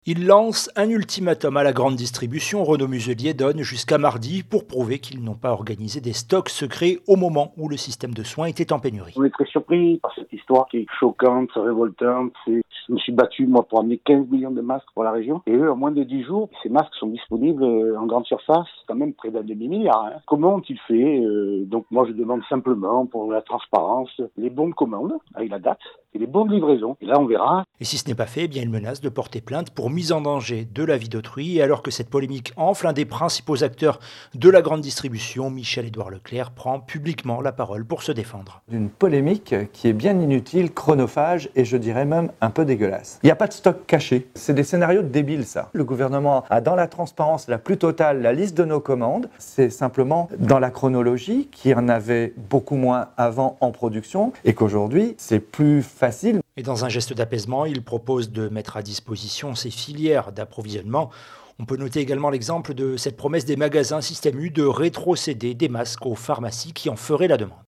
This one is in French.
Il lance un ultimatum à la grande distribution. Renault Muselier donne jusqu'à mardi pour prouver qu'ils n'ont pas organisé des stocks secrets au moment où le système de soins était en pénurie. On est très surpris par cette histoire qui est choquante, révoltante. Je me suis battu, moi, pour amener 15 millions de masques pour la région. Et eux, en moins de 10 jours, ces masques sont disponibles en grande surface, quand même près d'un demi-milliard. Comment ont-ils fait Donc moi, je demande simplement, pour la transparence, les bons de commande, avec la date, et les bons de livraison. Et là, on verra. Et si ce n'est pas fait, eh bien il menace de porter plainte pour mise en danger de la vie d'autrui. Et alors que cette polémique enfle, un des principaux acteurs de la grande distribution, Michel-Édouard Leclerc, prend publiquement la parole pour se défendre. D'une polémique qui est bien inutile, chronophage et je dirais même un peu dégueulasse. Il n'y a pas de stock caché. C'est des scénarios débiles, ça. Le gouvernement a dans la transparence la plus totale la liste de nos commandes. C'est simplement dans la chronologie qu'il y en avait beaucoup moins avant en production et qu'aujourd'hui, c'est plus facile. Et dans un geste d'apaisement, il propose de mettre à disposition ces filières d'approvisionnement. On peut noter également l'exemple de cette promesse des magasins Système U de rétrocéder des masques aux pharmacies qui en feraient la demande.